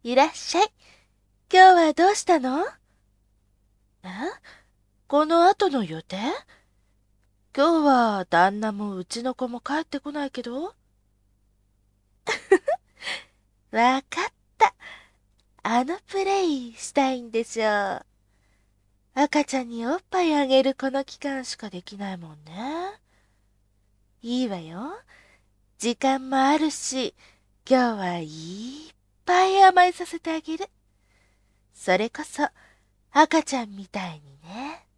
いらっしゃい。今日はどうしたの？え？この後の予定？今日は旦那もうちの子も帰ってこないけど。わかった。あのプレイしたいんでしょ。赤ちゃんにおっぱいあげるこの期間しかできないもんね。いいわよ。時間もあるし、今日はいっぱい甘えさせてあげる。それこそ赤ちゃんみたいにね。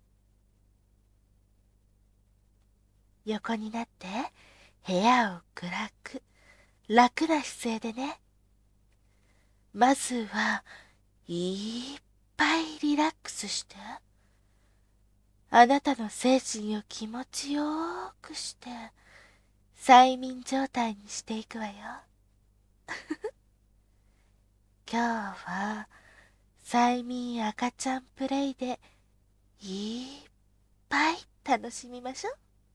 横になって部屋を暗く、楽な姿勢でね。まずはいっぱいリラックスして。あなたの精神を気持ちよーくして催眠状態にしていくわよ。今日は催眠赤ちゃんプレイでいっぱい楽しみましょう。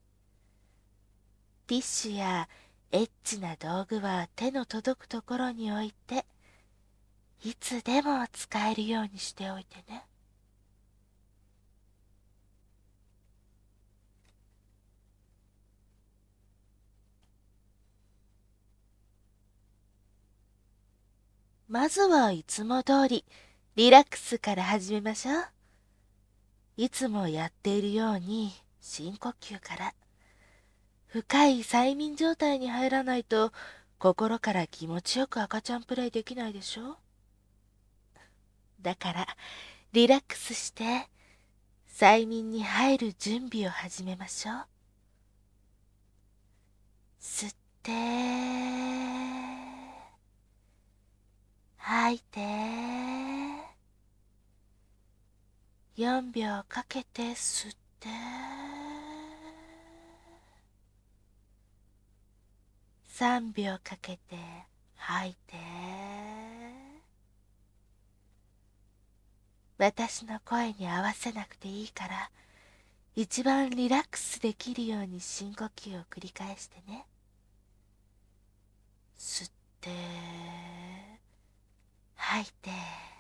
ティッシュやエッチな道具は手の届くところに置いて、いつでも使えるようにしておいてね。まずはいつも通りリラックスから始めましょう。いつもやっているように深呼吸から。深い催眠状態に入らないと心から気持ちよく赤ちゃんプレイできないでしょ。だからリラックスして催眠に入る準備を始めましょう。吸って吐いて4秒かけて吸って3秒かけて吐いて。私の声に合わせなくていいから一番リラックスできるように深呼吸を繰り返してね。吸って吐いて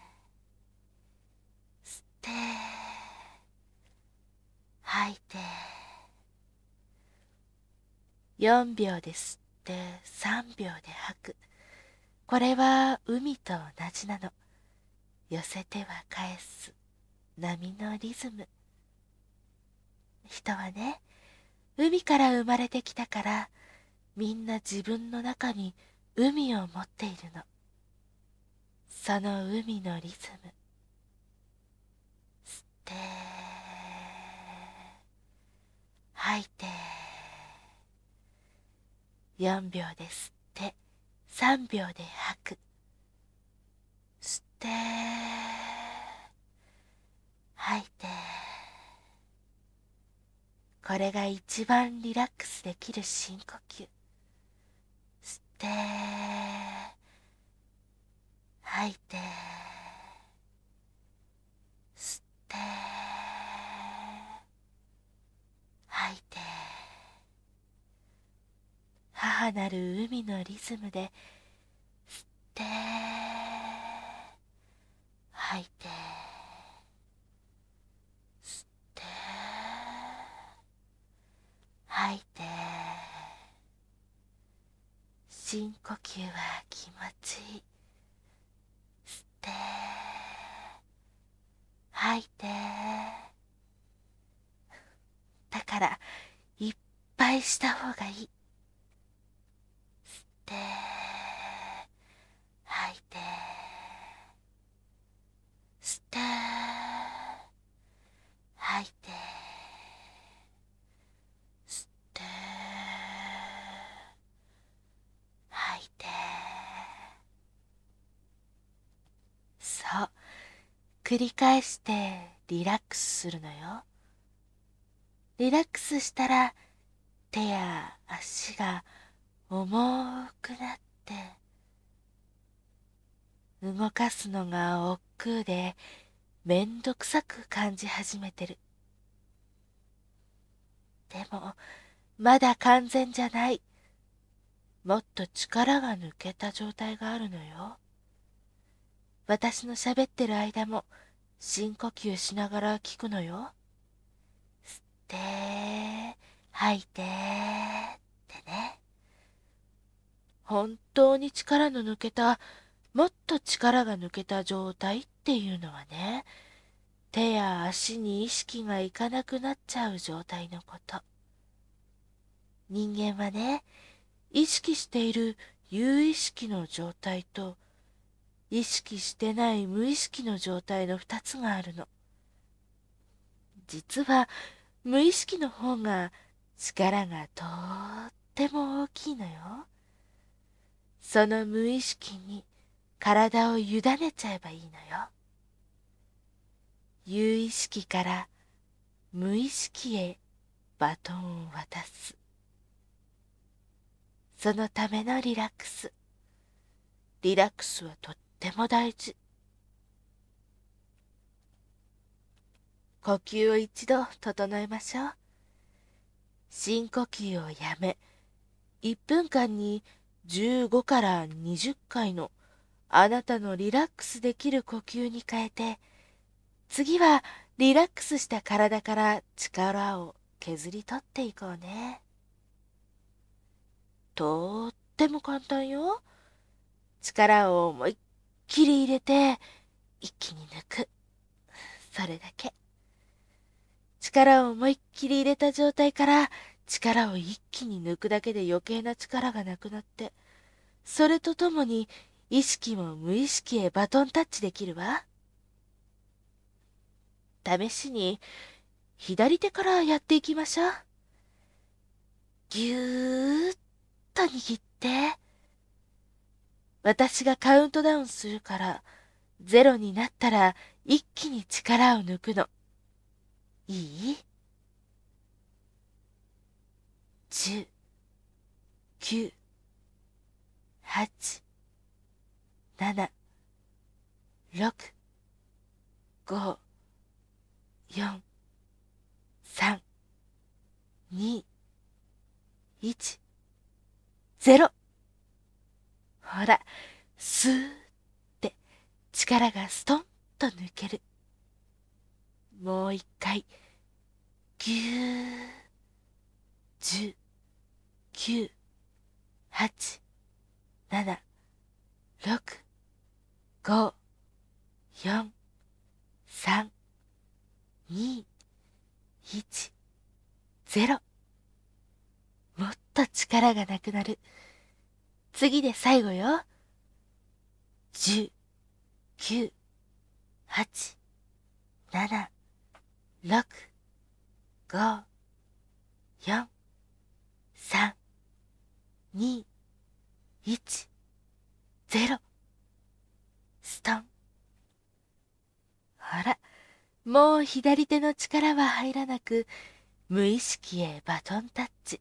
吸って吐いて。4秒で吸って3秒で吐く。これは海と同じなの。寄せては返す波のリズム。人はね、海から生まれてきたからみんな自分の中に海を持っているの。その海のリズム。吸って吐いて4秒で吸って3秒で吐く。吸って吐いて。これが一番リラックスできる深呼吸。吸って吐いて吸って吐いて。母なる海のリズムで吸って吐いて吸って吐いて。深呼吸は気持ちいい。吸って吐いて。だからいっぱいした方がいい。吸って吐いて吸って吐いて吸って吐いて。そう、繰り返してリラックスするのよ。リラックスしたら手や足が重くなって動かすのが億劫でめんどくさく感じ始めてる。でもまだ完全じゃない。もっと力が抜けた状態があるのよ。 私の喋ってる間も深呼吸しながら聞くのよ。吸って、吐いてってね。本当に力の抜けた、もっと力が抜けた状態っていうのはね、手や足に意識がいかなくなっちゃう状態のこと。人間はね、意識している有意識の状態と、意識してない無意識の状態の二つがあるの。実は無意識の方が力がとっても大きいのよ。その無意識に体を委ねちゃえばいいのよ。有意識から無意識へバトンを渡す。そのためのリラックス。リラックスはとっても大事。呼吸を一度整えましょう。深呼吸をやめ、1分間に15から20回のあなたのリラックスできる呼吸に変えて、次はリラックスした体から力を削り取っていこうね。とっても簡単よ。力を思いっきり入れて、一気に抜く。それだけ。力を思いっきり入れた状態から力を一気に抜くだけで余計な力がなくなって、それとともに意識も無意識へバトンタッチできるわ。試しに左手からやっていきましょう。ぎゅーっと握って、私がカウントダウンするから、ゼロになったら一気に力を抜くの。いい？10、9、8、7、6、5、4、3、2、1、0。ほら、スーって力がストンと抜ける。もう一回、ぎゅー。10、9、8、7、6、5、4、3、2、1、0。もっと力がなくなる。次で最後よ。10、9、8、7、6、5、4、3、2、1、0。ストン。ほら、もう左手の力は入らなく、無意識へバトンタッチ。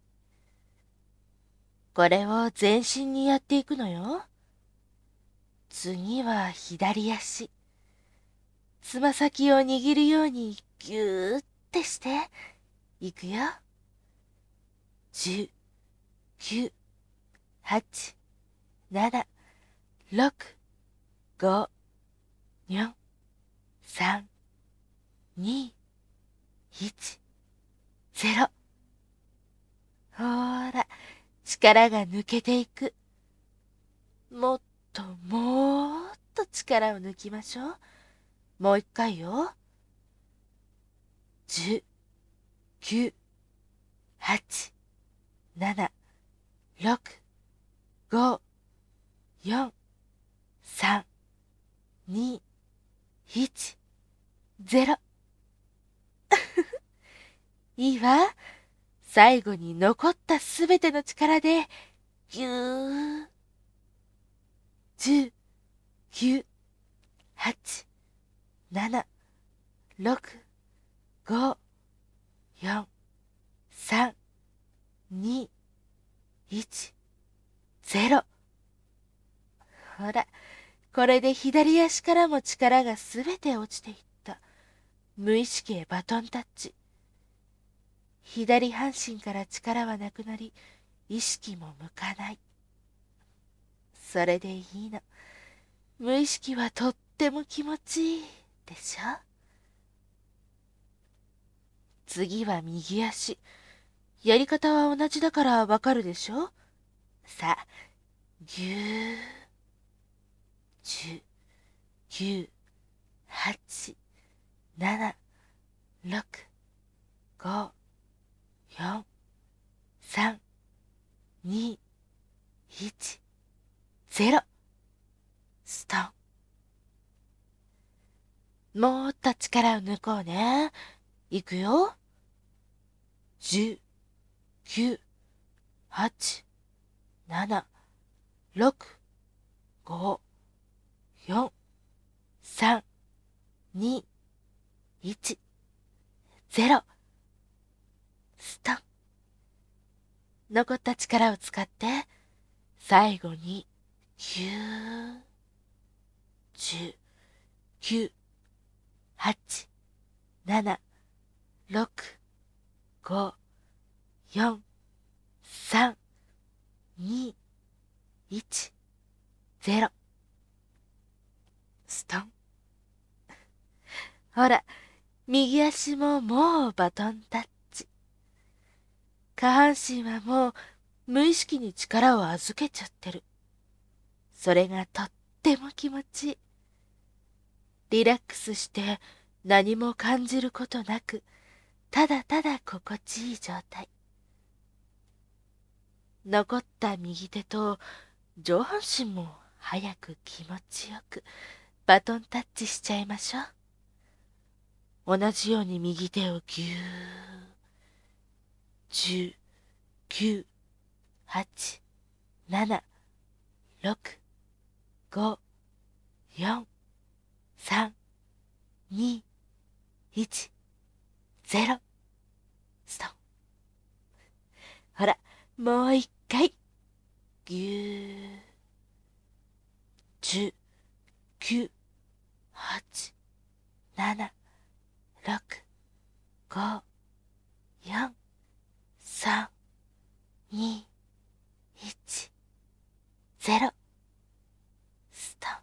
これを全身にやっていくのよ。次は左足。つま先を握るようにぎゅーってして、いくよ。10、9、8、7、6、5、4、3、2、1、0。ほーら、力が抜けていく。もっともっと力を抜きましょう。もう一回よ。10、9、8、7、6、5、4、3、2、1、0。いいわ。最後に残ったすべての力で、ぎゅー。10、9、8、7、6、5、4、3、2、1、0。ほら、これで左足からも力がすべて落ちていった。無意識へバトンタッチ。左半身から力はなくなり、意識も向かない。それでいいの。無意識はとっても気持ちいいでしょ。次は右足。やり方は同じだからわかるでしょ。さあ、ぎゅー、10、9、8、7、6、5、4、3、2、1、0。ストン。もっと力を抜こうね。いくよ。10、9、8、7、6、5、4、3、2、1、0。ストン。残った力を使って、最後に、9、10、9、8、7、6、5、4、3、2、1、0。ストン。ほら、右足ももうバトンタッチ。下半身はもう無意識に力を預けちゃってる。それがとっても気持ちいい。リラックスして何も感じることなく、ただただ心地いい状態。残った右手と上半身も早く気持ちよくバトンタッチしちゃいましょう。同じように右手をぎゅー。10、9、8、7、6、5、4、3、2、1、0。ストン。ほら、もう一回。ぎゅー。10、9、8、7、6、5、4、3、2、1、0。ストン。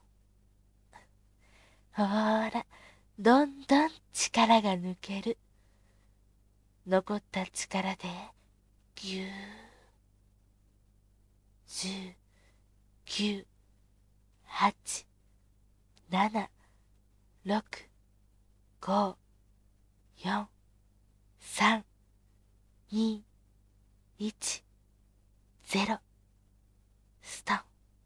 ほーら、どんどん力が抜ける。残った力で、ぎゅー。10、9、8、7、6、5、4、3、2、1、0。ストン。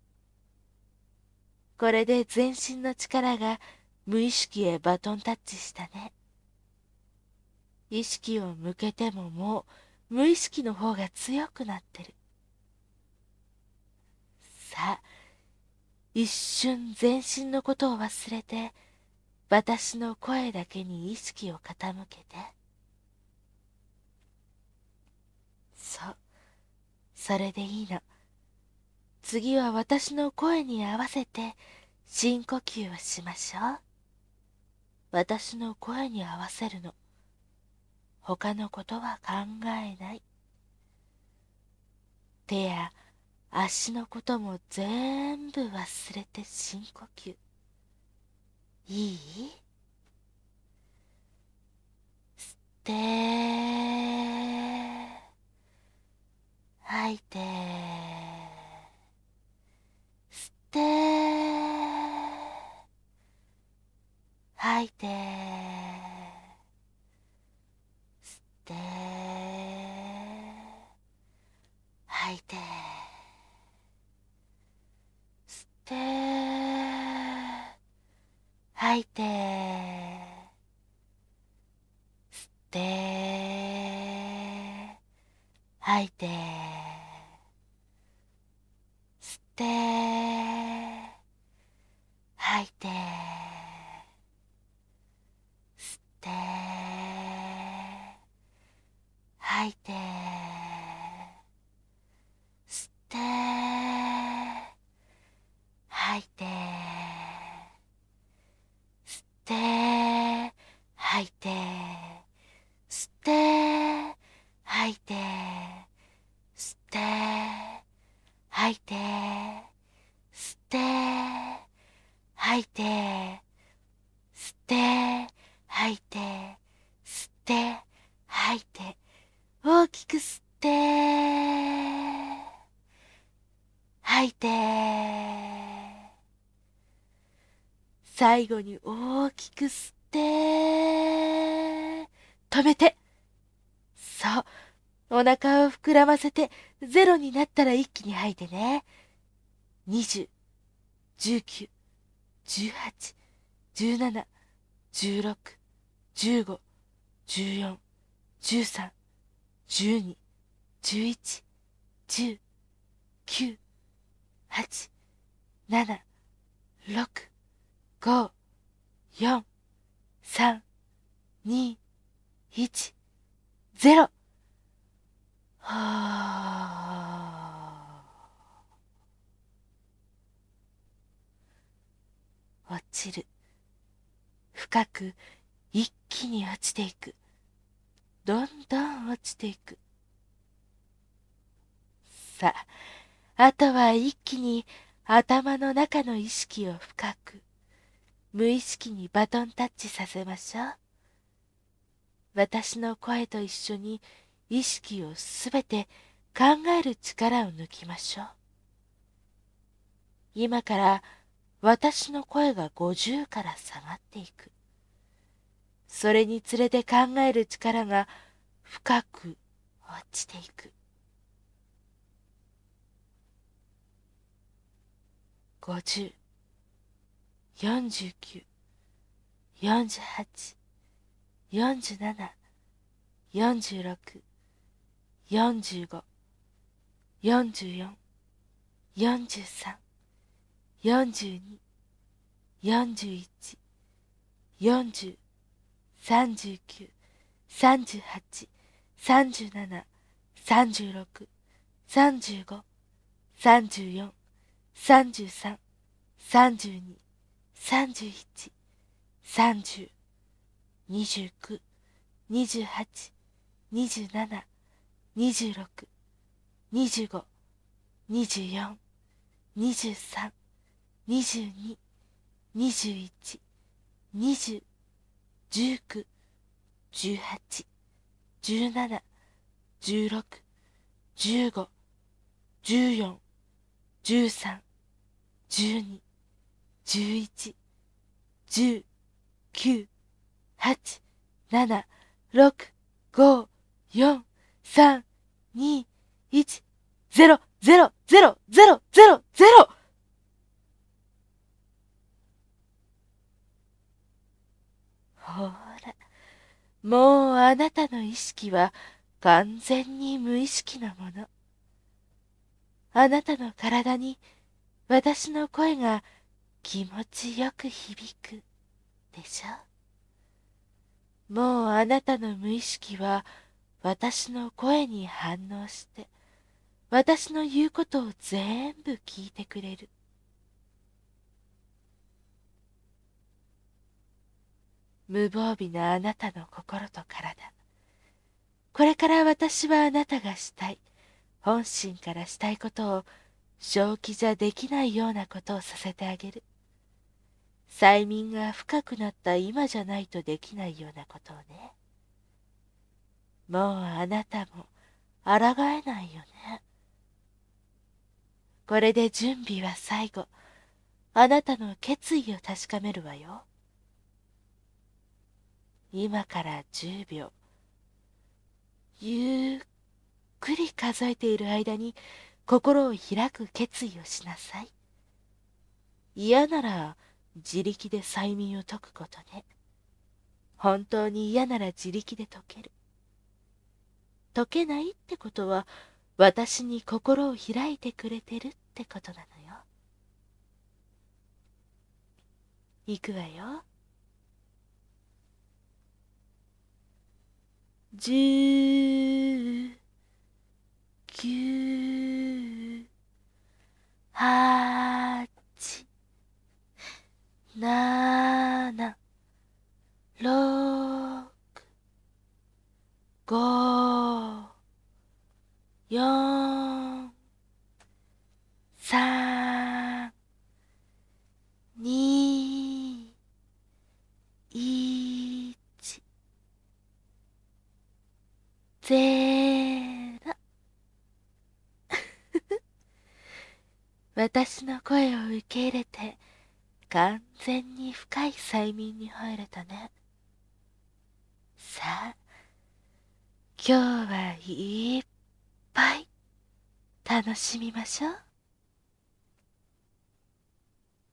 これで全身の力が無意識へバトンタッチしたね。意識を向けてももう無意識の方が強くなってる。さあ、一瞬全身のことを忘れて、私の声だけに意識を傾けて。そう、それでいいの。次は私の声に合わせて深呼吸をしましょう。私の声に合わせるの。他のことは考えない。手や足のことも全部忘れて深呼吸。いい？吸って吐いて吸って吐いて吸って吐いて吸って吐いて吸って吐いて吸って吐いて吸って吐いて吸って吐いて吸って吐いて吸って吐いて吸って吐いて吸って吐いて吐いて。最後に大きく吸って、止めて。そう。お腹を膨らませて、ゼロになったら一気に吐いてね。20、19、18、17、16、15、14、13、12、11、10、9、8、7、6、5、4、3、2、1、0。はあ。落ちる。深く一気に落ちていく。どんどん落ちていく。さあ、あとは一気に頭の中の意識を深く、無意識にバトンタッチさせましょう。私の声と一緒に意識をすべて考える力を抜きましょう。今から私の声が50から下がっていく。それにつれて考える力が深く落ちていく。50、49、48、47、46、45、44、43、42、41、40、39、38、37、36、35、34、33、32、31、30、29、28、27、26、25、24、23、22、21、20、19、18、17、16、15、14、13、12、11、10、9、8、7、6、5、4、3、2、1、0、0、0、0、0、0。ほら、もうあなたの意識は完全に無意識なもの。あなたの体に私の声が気持ちよく響くでしょ。もうあなたの無意識は私の声に反応して私の言うことを全部聞いてくれる。無防備なあなたの心と体。これから私はあなたがしたい、本心からしたいことを正気じゃできないようなことをさせてあげる。催眠が深くなった今じゃないとできないようなことをね。もうあなたも抗えないよね。これで準備は最後。あなたの決意を確かめるわよ。今から10秒。ゆっくり数えている間に心を開く決意をしなさい。嫌なら自力で催眠を解くことね。本当に嫌なら自力で解ける。解けないってことは私に心を開いてくれてるってことなのよ。いくわよ。10、9、8、7、6、5、4、3、2、1、0。 私の声を受け入れて完全に深い催眠に入れたね。さあ、今日はいっぱい楽しみましょう。